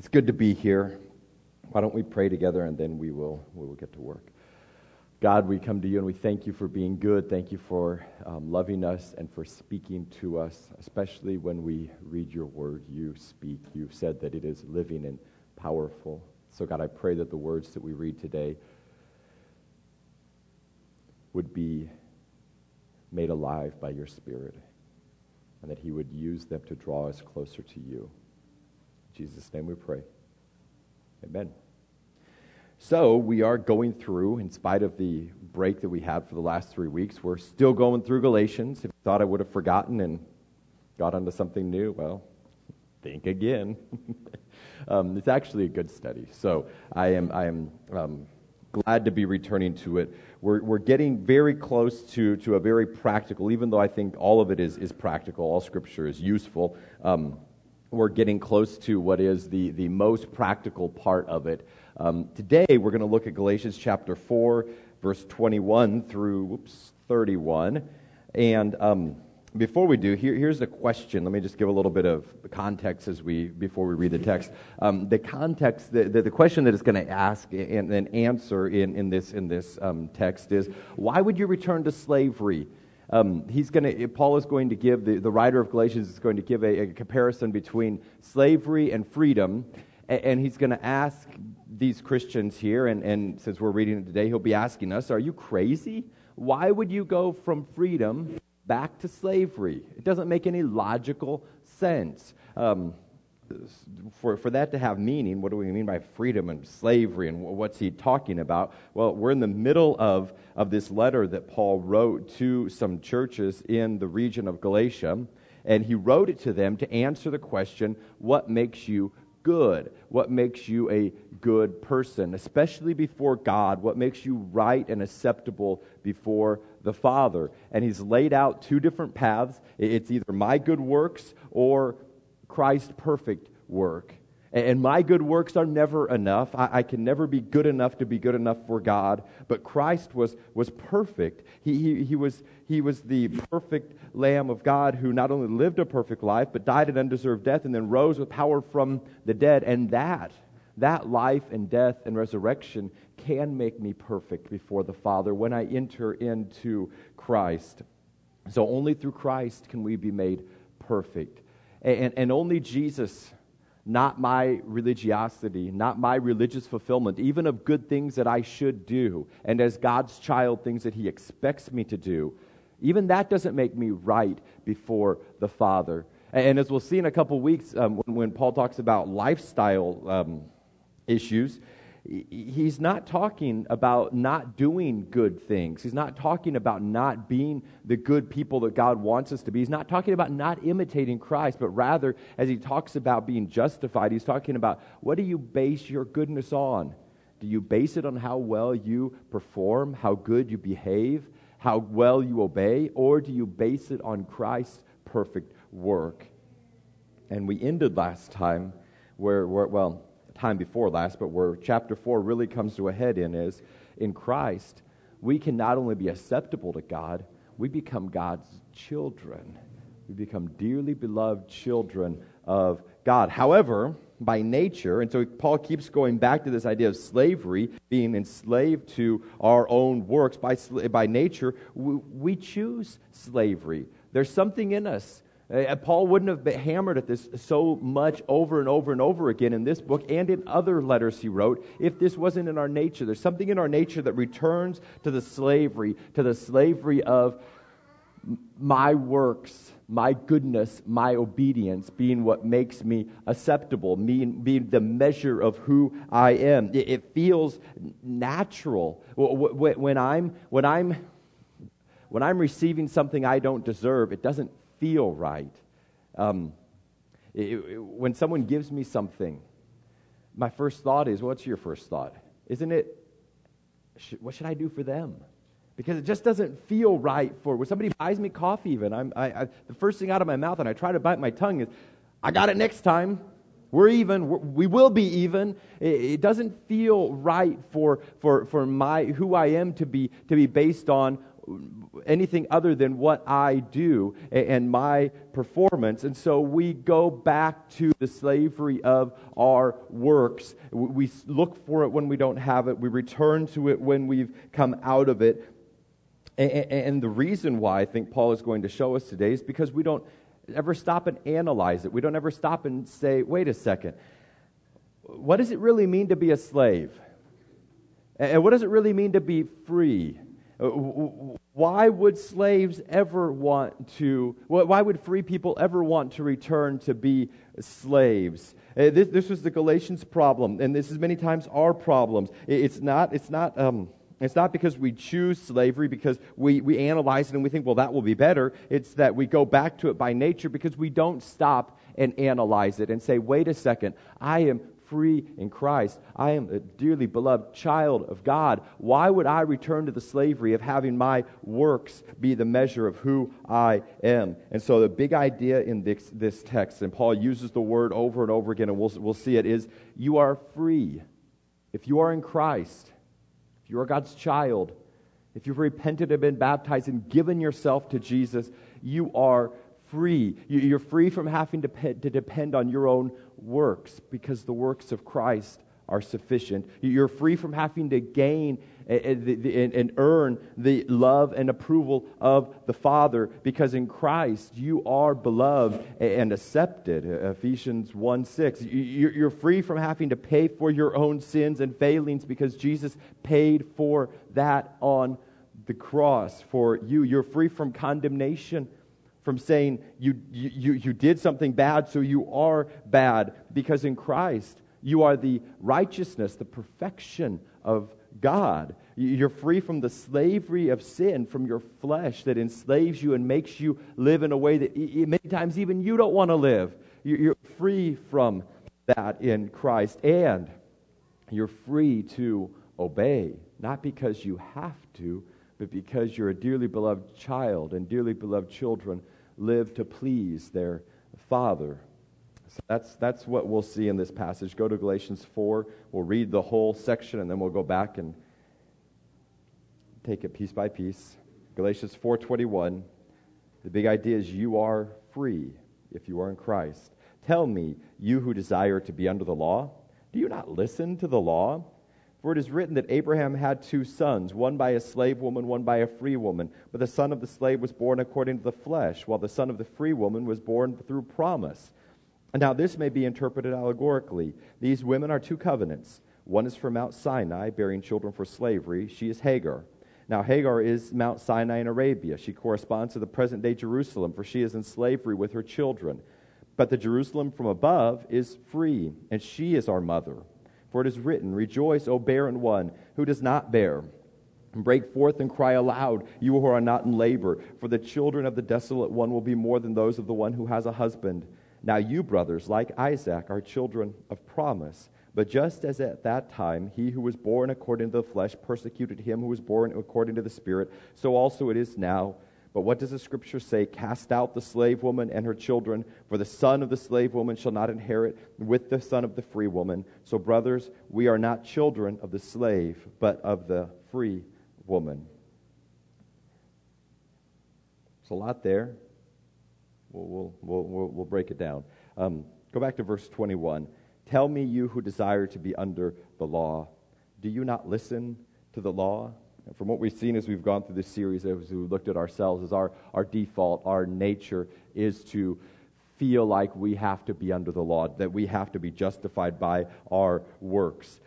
It's good to be here. Why don't we pray together and then we will get to work. God, we come to you and we thank you for being good. Thank you for loving us and for speaking to us, especially when we read your word. You speak. You've said that it is living and powerful. So God, I pray that the words that we read today would be made alive by your Spirit and that he would use them to draw us closer to you. In Jesus' name we pray. Amen. So we are going through, in spite of the break that we had for the last 3 weeks, we're still going through Galatians. If you thought I would have forgotten and got onto something new, well, think again. It's actually a good study. So I am glad to be returning to it. We're getting very close to a very practical, even though I think all of it is practical, all Scripture is useful. We're getting close to what is the most practical part of it. Today, we're going to look at Galatians chapter 4, verse 21 through 31. And before we do, here's the question. Let me just give a little bit of context before we read the text. The context, the question that it's going to ask and then answer in this text is, why would you return to slavery? Paul is going to give, the writer of Galatians is going to give a comparison between slavery and freedom, and he's going to ask these Christians here, and since we're reading it today, he'll be asking us, are you crazy? Why would you go from freedom back to slavery? It doesn't make any logical sense. For that to have meaning, what do we mean by freedom and slavery, and what's he talking about? Well, we're in the middle of this letter that Paul wrote to some churches in the region of Galatia, and he wrote it to them to answer the question, what makes you good? What makes you a good person, especially before God? What makes you right and acceptable before the Father? And he's laid out two different paths. It's either my good works or Christ's perfect work. And my good works are never enough. I can never be good enough to be good enough for God. But Christ was perfect. He was the perfect Lamb of God who not only lived a perfect life, but died an undeserved death and then rose with power from the dead. And that life and death and resurrection can make me perfect before the Father when I enter into Christ. So only through Christ can we be made perfect. And only Jesus, not my religiosity, not my religious fulfillment, even of good things that I should do, and as God's child, things that he expects me to do, even that doesn't make me right before the Father. And as we'll see in a couple weeks, when Paul talks about lifestyle issues, he's not talking about not doing good things. He's not talking about not being the good people that God wants us to be. He's not talking about not imitating Christ, but rather, as he talks about being justified, he's talking about, what do you base your goodness on? Do you base it on how well you perform, how good you behave, how well you obey, or do you base it on Christ's perfect work? And we ended last time time before last, but where chapter 4 really comes to a head is, in Christ, we can not only be acceptable to God, we become God's children. We become dearly beloved children of God. However, by nature, and so Paul keeps going back to this idea of slavery, being enslaved to our own works, by nature, we choose slavery. There's something in us. Paul wouldn't have been hammered at this so much over and over and over again in this book and in other letters he wrote if this wasn't in our nature. There's something in our nature that returns to the slavery of my works, my goodness, my obedience being what makes me acceptable, being the measure of who I am. It feels natural when I'm receiving something I don't deserve. It doesn't feel right. When someone gives me something, my first thought is, what's your first thought? Isn't it, what should I do for them? Because it just doesn't feel right when somebody buys me coffee even. The first thing out of my mouth, and I try to bite my tongue, is, I got it next time. We're even. We will be even. It doesn't feel right for who I am to be based on anything other than what I do and my performance. And so we go back to the slavery of our works. We look for it when we don't have it. We return to it when we've come out of it. And the reason why I think Paul is going to show us today is because we don't ever stop and analyze it. We don't ever stop and say, wait a second, what does it really mean to be a slave? And what does it really mean to be free? Why would slaves ever want to, why would free people ever want to return to be slaves? This was the Galatians' problem, and this is many times our problems. It's not because we choose slavery, because we analyze it and we think, well, that will be better. It's that we go back to it by nature because we don't stop and analyze it and say, wait a second, I am free in Christ. I am a dearly beloved child of God. Why would I return to the slavery of having my works be the measure of who I am? And so the big idea in this text, and Paul uses the word over and over again, and we'll see it, is you are free. If you are in Christ, if you are God's child, if you've repented and been baptized and given yourself to Jesus, you are free. You're free from having to depend on your own works because the works of Christ are sufficient. You're free from having to gain and earn the love and approval of the Father because in Christ you are beloved and accepted. Ephesians 1:6. You're free from having to pay for your own sins and failings because Jesus paid for that on the cross for you. You're free from condemnation, from saying you did something bad, so you are bad, because in Christ you are the righteousness, the perfection of God. You're free from the slavery of sin, from your flesh that enslaves you and makes you live in a way that many times even you don't want to live. You're free from that in Christ, and you're free to obey, not because you have to, but because you're a dearly beloved child, and dearly beloved children live to please their Father. So that's what we'll see in this passage. Go to Galatians 4. We'll read the whole section, and then we'll go back and take it piece by piece. Galatians 4:21. The big idea is you are free if you are in Christ. Tell me, you who desire to be under the law, do you not listen to the law? For it is written that Abraham had 2 sons, one by a slave woman, one by a free woman. But the son of the slave was born according to the flesh, while the son of the free woman was born through promise. And now this may be interpreted allegorically. These women are 2 covenants. One is from Mount Sinai, bearing children for slavery. She is Hagar. Now Hagar is Mount Sinai in Arabia. She corresponds to the present-day Jerusalem, for she is in slavery with her children. But the Jerusalem from above is free, and she is our mother. For it is written, rejoice, O barren one who does not bear. And break forth and cry aloud, you who are not in labor. For the children of the desolate one will be more than those of the one who has a husband. Now you, brothers, like Isaac, are children of promise. But just as at that time he who was born according to the flesh persecuted him who was born according to the Spirit, so also it is now. But what does the Scripture say? Cast out the slave woman and her children, for the son of the slave woman shall not inherit with the son of the free woman. So, brothers, we are not children of the slave, but of the free woman. There's a lot there. We'll break it down. Go back to verse 21. Tell me, you who desire to be under the law, do you not listen to the law? And from what we've seen as we've gone through this series, as we've looked at ourselves, is our default, our nature is to feel like we have to be under the law, that we have to be justified by our works.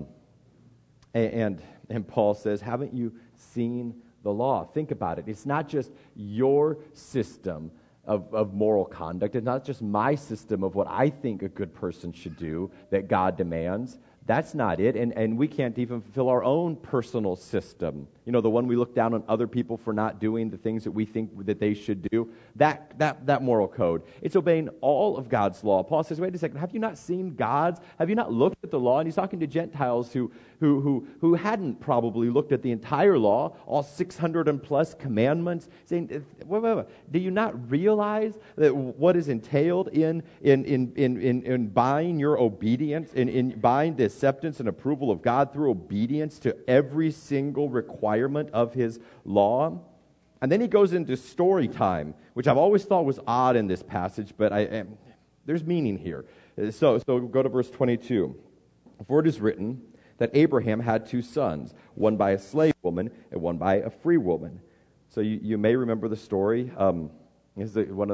And Paul says, haven't you seen the law? Think about it. It's not just your system of moral conduct. It's not just my system of what I think a good person should do that God demands. That's not it, and we can't even fulfill our own personal system. You know, the one we look down on other people for not doing the things that we think that they should do. That moral code. It's obeying all of God's law. Paul says, wait a second, have you not seen God's? Have you not looked at the law? And he's talking to Gentiles who hadn't probably looked at the entire law, all 600 and plus commandments, saying, wait. Do you not realize that what is entailed in buying your obedience, in buying the acceptance and approval of God through obedience to every single requirement of His law? And then he goes into story time, which I've always thought was odd in this passage, but there's meaning here. So go to verse 22. For it is written that Abraham had 2 sons, one by a slave woman and one by a free woman. So you may remember the story. This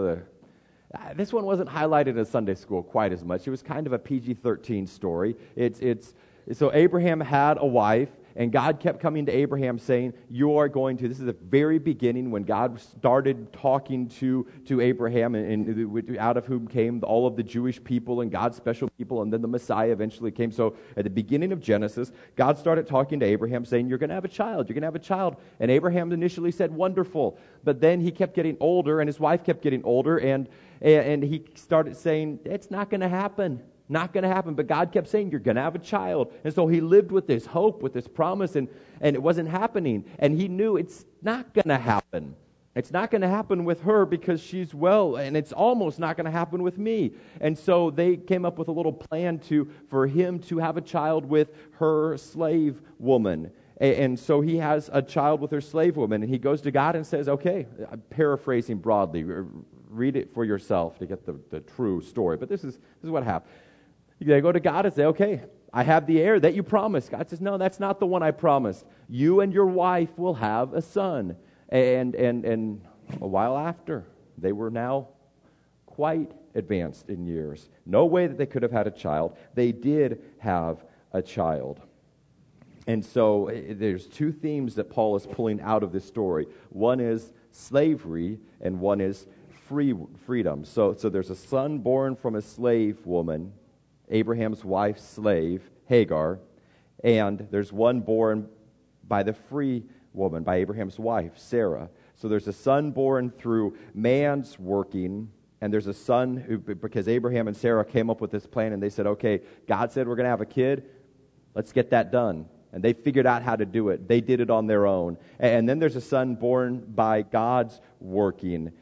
one wasn't highlighted in Sunday school quite as much. It was kind of a PG-13 story. So Abraham had a wife, and God kept coming to Abraham saying, you are going to, this is the very beginning when God started talking to Abraham, and out of whom came all of the Jewish people and God's special people, and then the Messiah eventually came. So at the beginning of Genesis, God started talking to Abraham saying, you're going to have a child, you're going to have a child. And Abraham initially said, wonderful. But then he kept getting older, and his wife kept getting older, and he started saying, it's not going to happen. Not going to happen. But God kept saying, you're going to have a child. And so he lived with this hope, with this promise, and it wasn't happening. And he knew it's not going to happen. It's not going to happen with her because she's well, and it's almost not going to happen with me. And so they came up with a little plan for him to have a child with her slave woman. And so he has a child with her slave woman, and he goes to God and says, okay, I'm paraphrasing broadly. Read it for yourself to get the true story. But this is what happened. They go to God and say, okay, I have the heir that you promised. God says, no, that's not the one I promised. You and your wife will have a son. And a while after, they were now quite advanced in years. No way that they could have had a child. They did have a child. And so there's 2 themes that Paul is pulling out of this story. One is slavery, and one is freedom. So there's a son born from a slave woman, Abraham's wife's slave, Hagar, and there's one born by the free woman, by Abraham's wife, Sarah. So there's a son born through man's working, and there's a son who, because Abraham and Sarah came up with this plan, and they said, okay, God said we're going to have a kid, let's get that done. And they figured out how to do it. They did it on their own. And then there's a son born by God's working,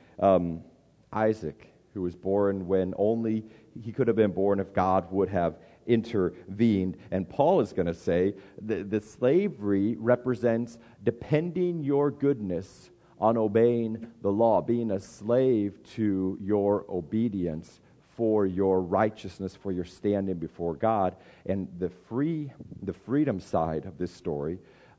Isaac, who was born when only he could have been born if God would have intervened. And Paul is going to say that the slavery represents depending your goodness on obeying the law, being a slave to your obedience for your righteousness, for your standing before God. And the freedom side of this story,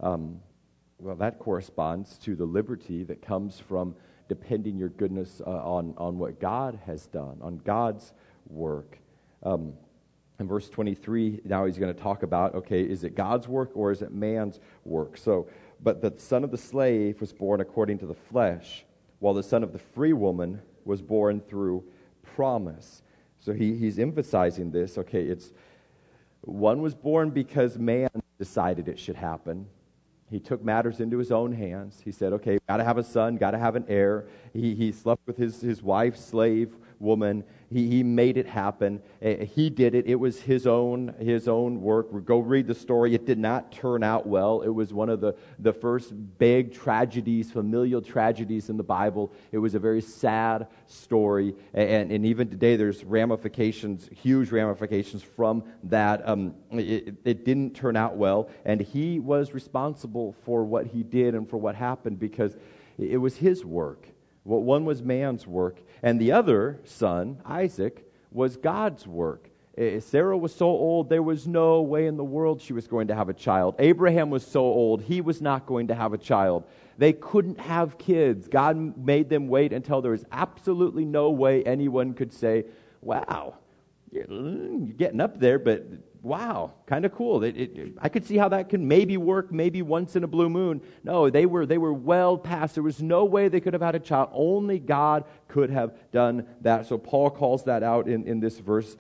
that corresponds to the liberty that comes from depending your goodness on what God has done, on God's work. In verse 23, now he's going to talk about, okay, is it God's work or is it man's work? But the son of the slave was born according to the flesh, while the son of the free woman was born through promise. So he's emphasizing this. Okay, one was born because man decided it should happen. He took matters into his own hands. He said, okay, got to have a son, got to have an heir. He slept with his wife's slave woman. He made it happen. He did it. It was his own work. Go read the story. It did not turn out well. It was one of the first big tragedies, familial tragedies in the Bible. It was a very sad story. And even today there's ramifications, huge ramifications from that. It didn't turn out well. And he was responsible for what he did and for what happened because it was his work. One was man's work, and the other son, Isaac, was God's work. Sarah was so old, there was no way in the world she was going to have a child. Abraham was so old, he was not going to have a child. They couldn't have kids. God made them wait until there was absolutely no way anyone could say, wow, you're getting up there, but wow, kind of cool. I could see how that could maybe work, maybe once in a blue moon. No, they were well past. There was no way they could have had a child. Only God could have done that. So Paul calls that out in this verse.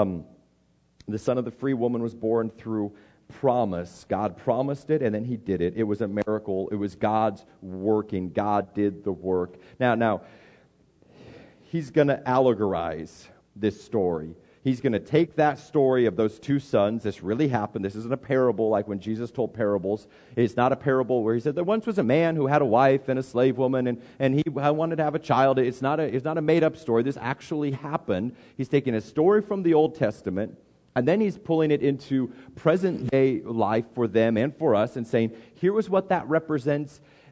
The son of the free woman was born through promise. God promised it, and then he did it. It was a miracle. It was God's working. God did the work. Now, he's going to allegorize this story. He's going to take that story of those 2 sons. This really happened. This isn't a parable like when Jesus told parables. It's not a parable where he said there once was a man who had a wife and a slave woman, and he wanted to have a child. It's not a made-up story. This actually happened. He's taking a story from the Old Testament, and then he's pulling it into present-day life for them and for us and saying, here was what that represents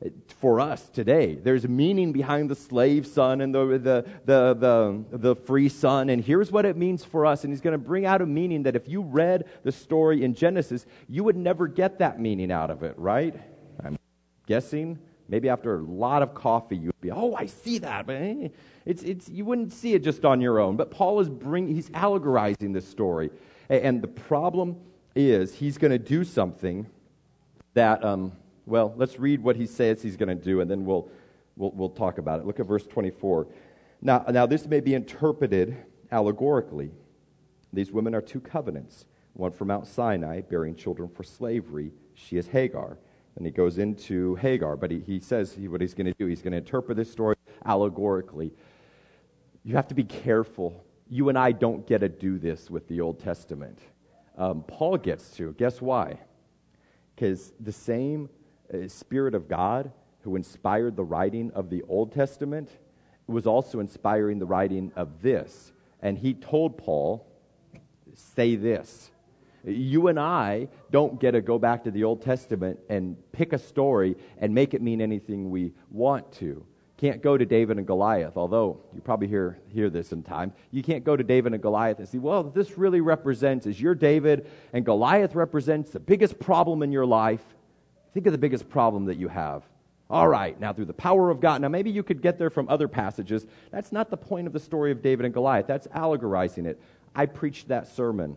for us today. There's meaning behind the slave son and the free son, and here's what it means for us. And he's going to bring out a meaning that if you read the story in Genesis, you would never get that meaning out of it, right? I'm guessing maybe after a lot of coffee, you'd be, oh, I see that, but you wouldn't see it just on your own. But Paul he's allegorizing this story, and the problem is he's going to do something that, let's read what he says he's going to do, and then we'll talk about it. Look at verse 24. Now this may be interpreted allegorically. These women are two covenants, one from Mount Sinai, bearing children for slavery. She is Hagar. And he goes into Hagar, but he says what he's going to do. He's going to interpret this story allegorically. You have to be careful. You and I don't get to do this with the Old Testament. Paul gets to. Guess why? Because the same Spirit of God who inspired the writing of the Old Testament was also inspiring the writing of this. And he told Paul, say this. You and I don't get to go back to the Old Testament and pick a story and make it mean anything we want to. Can't go to David and Goliath, although you probably hear this in time. You can't go to David and Goliath and see, well, this really represents, as you're David and Goliath represents the biggest problem in your life. Think of the biggest problem that you have. All right, now through the power of God. Now maybe you could get there from other passages. That's not the point of the story of David and Goliath. That's allegorizing it. I preached that sermon.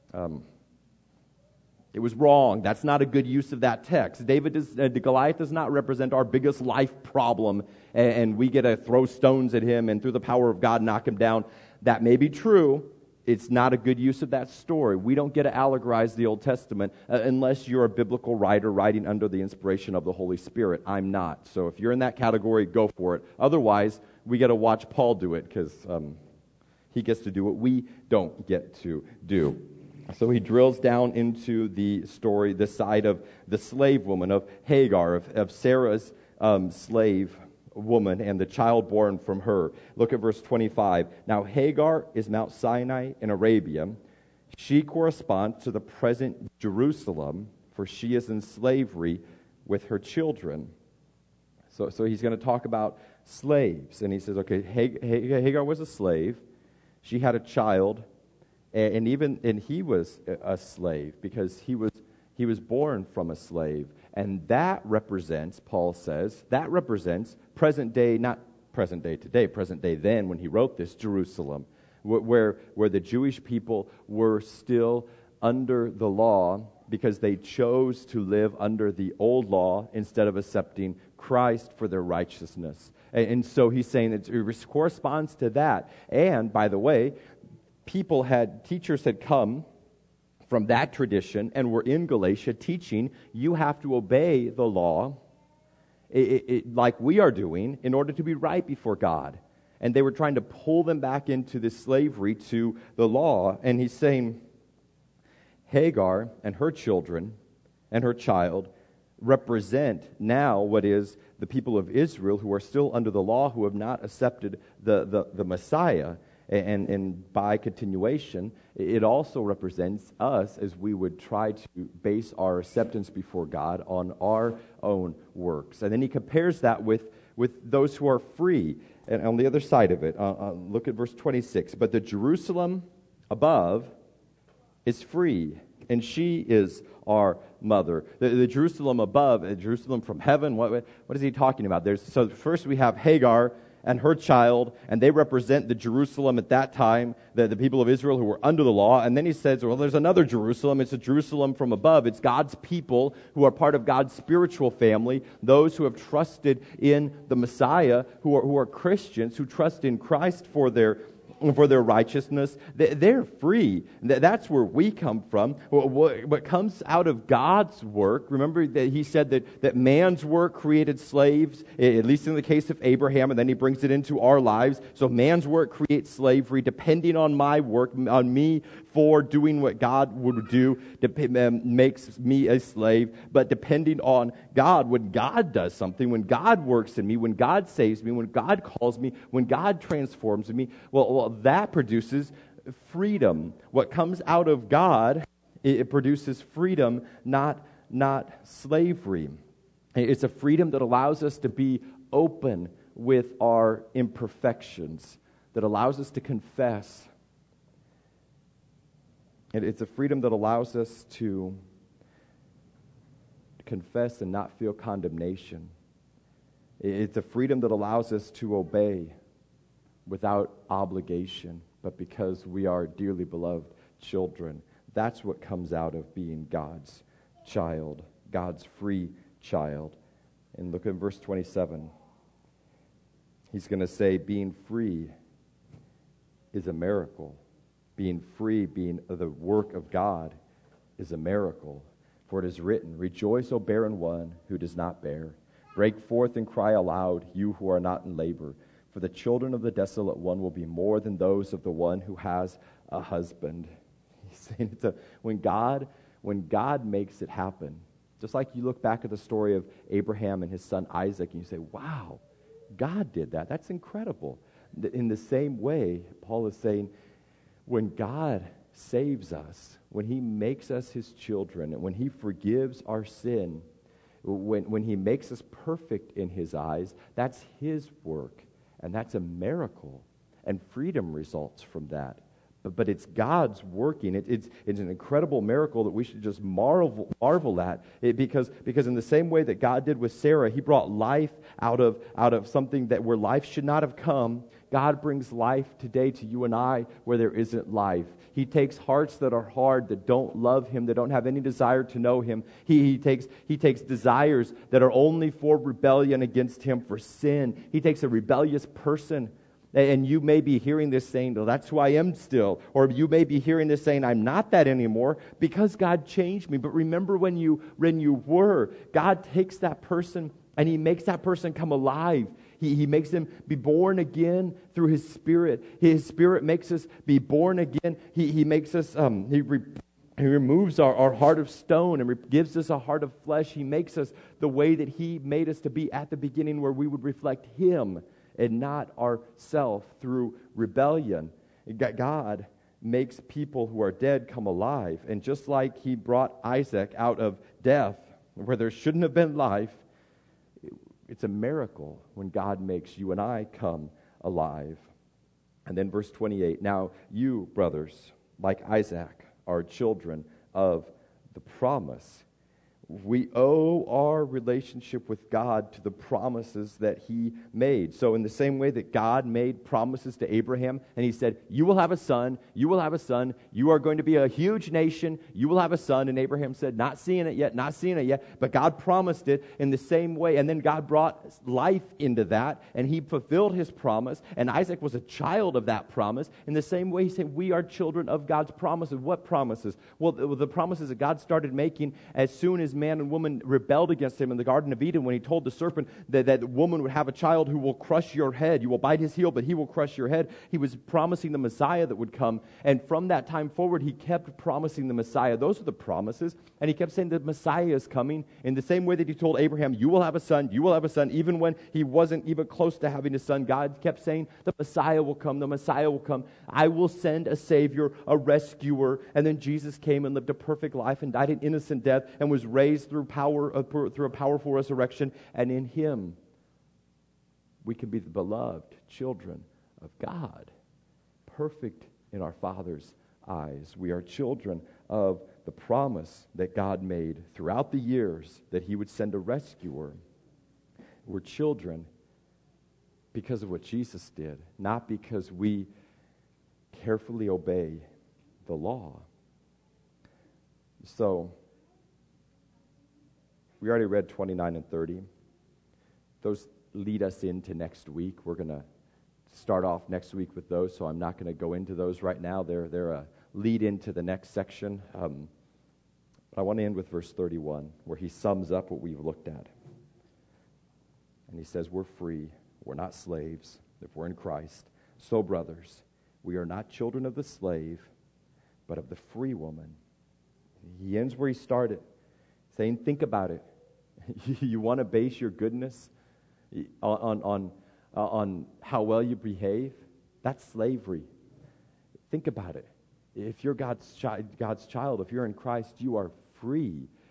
It was wrong. That's not a good use of that text. Goliath does not represent our biggest life problem, and we get to throw stones at him and through the power of God knock him down. That may be true. It's not a good use of that story. We don't get to allegorize the Old Testament unless you're a biblical writer writing under the inspiration of the Holy Spirit. I'm not. So if you're in that category, go for it. Otherwise, we got to watch Paul do it because he gets to do what we don't get to do. So he drills down into the story, the side of the slave woman, of Hagar, of Sarah's slave woman, and the child born from her. Look at verse 25. Now Hagar is Mount Sinai in Arabia. She corresponds to the present Jerusalem, for she is in slavery with her children. So he's going to talk about slaves. And he says, okay, Hagar was a slave. She had a child. And he was a slave because he was born from a slave. And that represents, Paul says, present day, not present day today, present day then when he wrote this, Jerusalem, where the Jewish people were still under the law because they chose to live under the old law instead of accepting Christ for their righteousness. And so he's saying that it corresponds to that. And, by the way, teachers had come from that tradition and were in Galatia teaching you have to obey the law like we are doing in order to be right before God. And they were trying to pull them back into this slavery to the law. And he's saying Hagar and her children and her child represent now what is the people of Israel who are still under the law, who have not accepted the Messiah. And by continuation, it also represents us as we would try to base our acceptance before God on our own works. And then he compares that with those who are free. And on the other side of it, look at verse 26. But the Jerusalem above is free, and she is our mother. The Jerusalem above, Jerusalem from heaven, what is he talking about? So first we have Hagar and her child, and they represent the Jerusalem at that time, the people of Israel who were under the law. And then he says, well, there's another Jerusalem. It's a Jerusalem from above. It's God's people who are part of God's spiritual family, those who have trusted in the Messiah, who are Christians, who trust in Christ for their righteousness. They're free. That's where we come from. What comes out of God's work, remember that he said that man's work created slaves, at least in the case of Abraham, and then he brings it into our lives. So man's work creates slavery. Depending on my work, on me for doing what God would do, makes me a slave. But depending on God, when God does something, when God works in me, when God saves me, when God calls me, when God transforms me, well, that produces freedom. What comes out of God, it produces freedom, not slavery. It's a freedom that allows us to be open with our imperfections, that allows us to confess. It's a freedom that allows us to confess and not feel condemnation. It's a freedom that allows us to obey without obligation, but because we are dearly beloved children. That's what comes out of being God's child, God's free child. And look at verse 27. He's going to say, being free is a miracle. Being free, being the work of God, is a miracle. For it is written, rejoice, O barren one who does not bear. Break forth and cry aloud, you who are not in labor. For the children of the desolate one will be more than those of the one who has a husband. He's saying when God makes it happen, just like you look back at the story of Abraham and his son Isaac, and you say, wow, God did that. That's incredible. In the same way, Paul is saying, when God saves us, when he makes us his children, and when he forgives our sin, when he makes us perfect in his eyes, that's his work, and that's a miracle, and freedom results from that. But it's God's working. It's an incredible miracle that we should just marvel at. Because in the same way that God did with Sarah, he brought life out of something that where life should not have come. God brings life today to you and I where there isn't life. He takes hearts that are hard, that don't love him, that don't have any desire to know him. He takes desires that are only for rebellion against him, for sin. He takes a rebellious person. And you may be hearing this saying, well, that's who I am still. Or you may be hearing this saying, I'm not that anymore because God changed me. But remember when you were, God takes that person and he makes that person come alive. He makes them be born again through his Spirit. His Spirit makes us be born again. He makes us, he removes our heart of stone and gives us a heart of flesh. He makes us the way that he made us to be at the beginning, where we would reflect him and not ourselves through rebellion. God makes people who are dead come alive. And just like he brought Isaac out of death, where there shouldn't have been life, it's a miracle when God makes you and I come alive. And then verse 28, now you, brothers, like Isaac, are children of the promise. We owe our relationship with God to the promises that he made. So in the same way that God made promises to Abraham, and he said, you will have a son, you will have a son, you are going to be a huge nation, you will have a son. And Abraham said, not seeing it yet, but God promised it in the same way. And then God brought life into that, and he fulfilled his promise, and Isaac was a child of that promise. In the same way, he said, we are children of God's promises. What promises? Well, the promises that God started making as soon as man and woman rebelled against him in the Garden of Eden, when he told the serpent that woman would have a child who will crush your head. You will bite his heel, but he will crush your head. He was promising the Messiah that would come. And from that time forward, he kept promising the Messiah. Those are the promises. And he kept saying the Messiah is coming in the same way that he told Abraham, you will have a son, you will have a son. Even when he wasn't even close to having a son, God kept saying, the Messiah will come, the Messiah will come. I will send a Savior, a rescuer. And then Jesus came and lived a perfect life and died an innocent death and was raised through a powerful resurrection, and in him we can be the beloved children of God, perfect in our Father's eyes. We are children of the promise that God made throughout the years that he would send a rescuer. We're children because of what Jesus did, not because we carefully obey the law. So we already read 29 and 30. Those lead us into next week. We're going to start off next week with those, so I'm not going to go into those right now. They're a lead into the next section. But I want to end with verse 31, where he sums up what we've looked at. And he says, we're free. We're not slaves if we're in Christ. So, brothers, we are not children of the slave, but of the free woman. He ends where he started, saying, think about it. You want to base your goodness on how well you behave? That's slavery. Think about it. If you're God's child, if you're in Christ, you are free.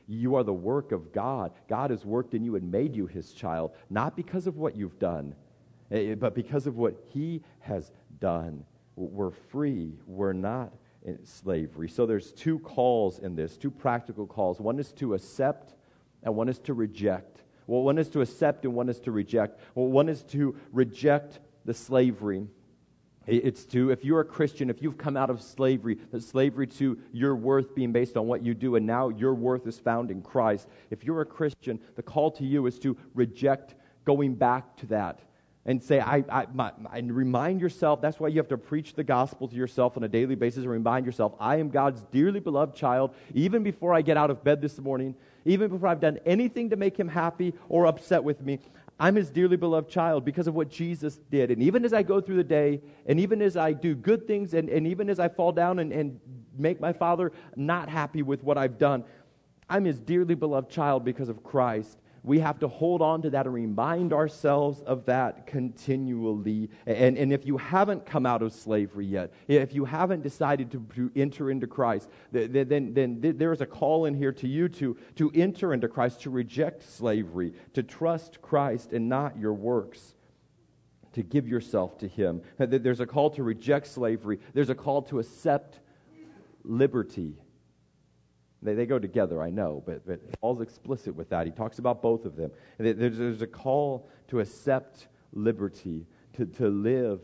You are the work of God. God has worked in you and made you his child, not because of what you've done, but because of what he has done. We're free. We're not in slavery. So there's two calls in this, two practical calls. One is to accept and one is to reject. Well, one is to accept and one is to reject. Well, one is to reject the slavery. It's to, if you're a Christian, if you've come out of slavery, the slavery to your worth being based on what you do, and now your worth is found in Christ. If you're a Christian, the call to you is to reject going back to that and say, and remind yourself. That's why you have to preach the gospel to yourself on a daily basis and remind yourself, I am God's dearly beloved child, even before I get out of bed this morning, even before I've done anything to make him happy or upset with me. I'm his dearly beloved child because of what Jesus did. And even as I go through the day, and even as I do good things, and even as I fall down and make my Father not happy with what I've done, I'm his dearly beloved child because of Christ. We have to hold on to that and remind ourselves of that continually. And if you haven't come out of slavery yet, if you haven't decided to enter into Christ, then there is a call in here to you to enter into Christ, to reject slavery, to trust Christ and not your works, to give yourself to him. There's a call to reject slavery. There's a call to accept liberty. They go together, I know, but Paul's explicit with that. He talks about both of them. And there's a call to accept liberty, to live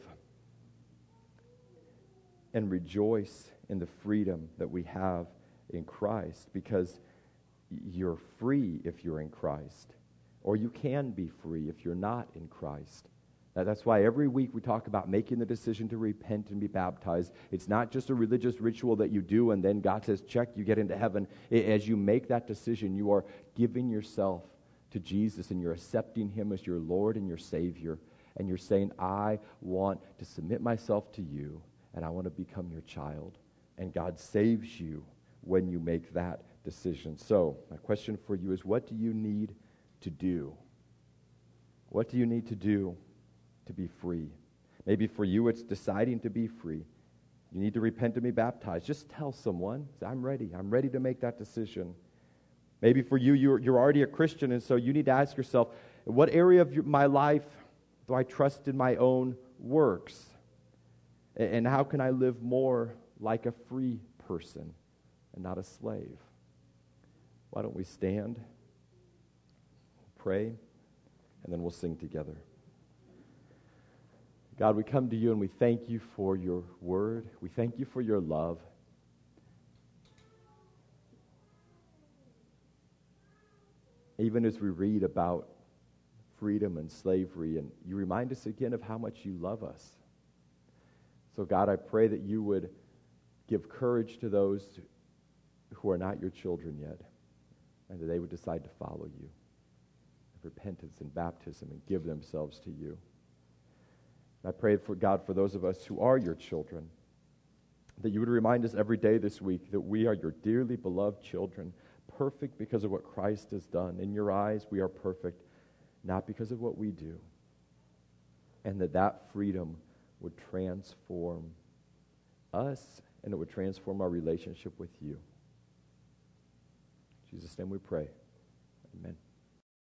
and rejoice in the freedom that we have in Christ, because you're free if you're in Christ, or you can be free if you're not in Christ. That's why every week we talk about making the decision to repent and be baptized. It's not just a religious ritual that you do and then God says, check, you get into heaven. As you make that decision, you are giving yourself to Jesus and you're accepting him as your Lord and your Savior. And you're saying, I want to submit myself to you and I want to become your child. And God saves you when you make that decision. So my question for you is, what do you need to do? What do you need to do to be free? Maybe for you it's deciding to be free. You need to repent and be baptized. Just tell someone, I'm ready to make that decision. Maybe for you, you're already a Christian, and so you need to ask yourself, what area of my life do I trust in my own works? And how can I live more like a free person and not a slave? Why don't we stand, pray, and then we'll sing together. God, we come to you and we thank you for your word. We thank you for your love. Even as we read about freedom and slavery, and you remind us again of how much you love us. So God, I pray that you would give courage to those who are not your children yet, and that they would decide to follow you. Repentance and baptism, and give themselves to you. I pray for God, for those of us who are your children, that you would remind us every day this week that we are your dearly beloved children, perfect because of what Christ has done. In your eyes, we are perfect, not because of what we do. And that freedom would transform us, and it would transform our relationship with you. In Jesus' name we pray. Amen.